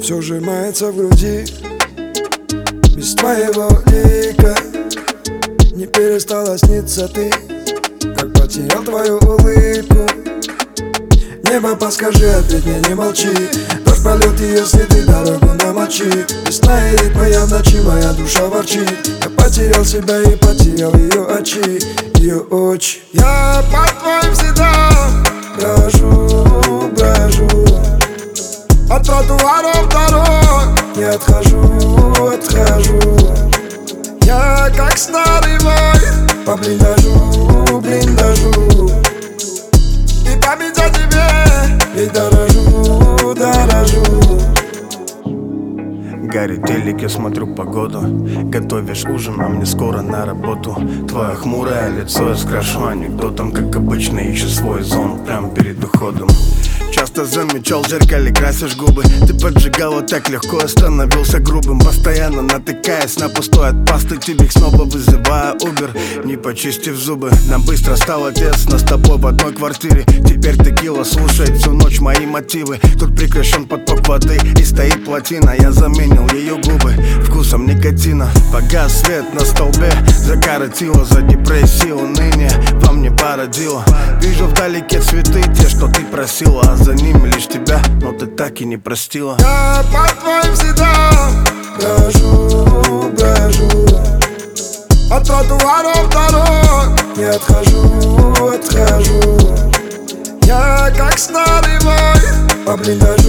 Все сжимается в груди без твоего лика. Не перестала сниться ты, как потерял твою улыбку. Небо, подскажи, ответь мне, не молчи. Дождь полет ее следы, дорогу намочит. Весна и ритма, я в ночи, моя душа ворчит. Я потерял себя и потерял ее очи, ее очи. Я под твоим следам брожу, брожу, от тротуаров дорог не отхожу, отхожу. Я как старый вой по блиндажу, блиндажу. И память о тебе, ведь дорожу, дорожу. Горит телек, я смотрю погоду. Готовишь ужин, а мне скоро на работу. Твое хмурое лицо я скрашу анекдотом. Как обычно, ищу свой зон прямо перед уходом. Часто замечал, в зеркале красишь губы. Ты поджигала так легко, я становился грубым. Постоянно натыкаясь на пустой от пасты тюбик, снова вызывая Uber, не почистив зубы. Нам быстро стало тесно с тобой в одной квартире. Теперь текила слушает всю ночь мои мотивы. Тут прекращен поток воды и стоит плотина. Я заменил ее губы вкусом никотина. Погас свет на столбе, закоротило за депрессию. Уныние во мне породило. Вижу вдалеке цветы, те, что ты просила, а за ними лишь тебя, но ты так и не простила. Я по твоим следам брожу, брожу, от тротуаров дорог не отхожу, отхожу. Я как старый вой по блиндажу.